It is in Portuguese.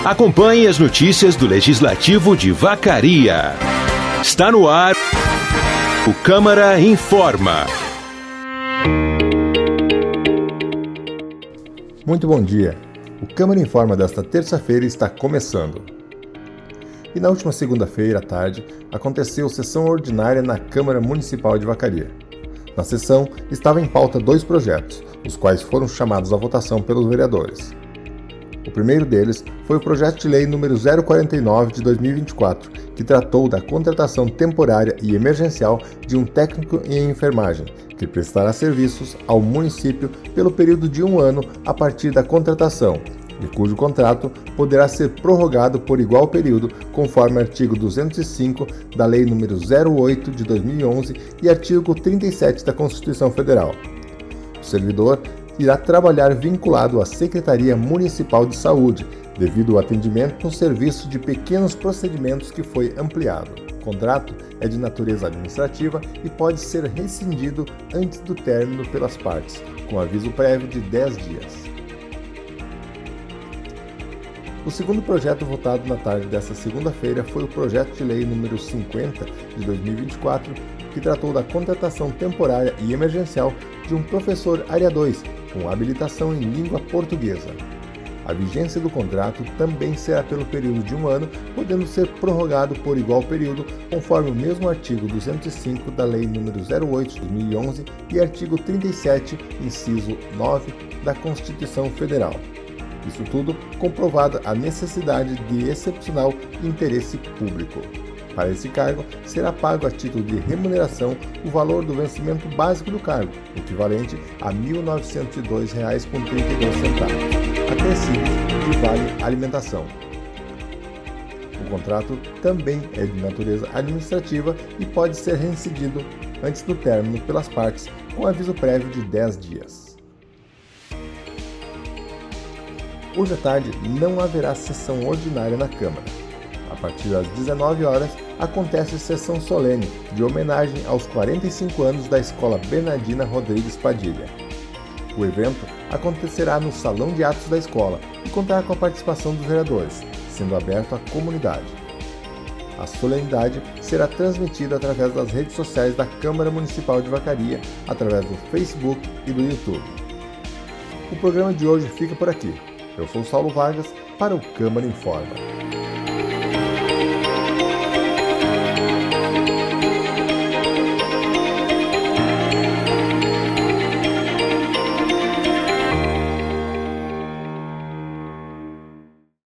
Acompanhe as notícias do Legislativo de Vacaria. Está no ar o Câmara Informa. Muito bom dia. O Câmara Informa desta terça-feira está começando. E na última segunda-feira à tarde, aconteceu sessão ordinária na Câmara Municipal de Vacaria. Na sessão, estava em pauta 2 projetos, os quais foram chamados à votação pelos vereadores. O primeiro deles foi o projeto de lei número 049 de 2024, que tratou da contratação temporária e emergencial de um técnico em enfermagem, que prestará serviços ao município pelo período de 1 ano a partir da contratação, e cujo contrato poderá ser prorrogado por igual período, conforme artigo 205 da Lei nº 08 de 2011 e artigo 37 da Constituição Federal. O servidor irá trabalhar vinculado à Secretaria Municipal de Saúde, devido ao atendimento no serviço de pequenos procedimentos que foi ampliado. O contrato é de natureza administrativa e pode ser rescindido antes do término pelas partes, com aviso prévio de 10 dias. O segundo projeto votado na tarde desta segunda-feira foi o projeto de lei número 50 de 2024, que tratou da contratação temporária e emergencial de um professor área 2, com habilitação em língua portuguesa. A vigência do contrato também será pelo período de 1 ano, podendo ser prorrogado por igual período, conforme o mesmo artigo 205 da Lei nº 08 de 2011 e artigo 37, inciso 9 da Constituição Federal. Isso tudo comprovada a necessidade de excepcional interesse público. Para esse cargo, será pago a título de remuneração o valor do vencimento básico do cargo, equivalente a R$ 1.902,32, acrescidos de vale alimentação. O contrato também é de natureza administrativa e pode ser reincidido antes do término pelas partes, com aviso prévio de 10 dias. Hoje à tarde não haverá sessão ordinária na Câmara. A partir das 19 horas, acontece sessão solene de homenagem aos 45 anos da Escola Bernardina Rodrigues Padilha. O evento acontecerá no Salão de Atos da Escola e contará com a participação dos vereadores, sendo aberto à comunidade. A solenidade será transmitida através das redes sociais da Câmara Municipal de Vacaria, através do Facebook e do YouTube. O programa de hoje fica por aqui. Eu sou Saulo Vargas para o Câmara Informa.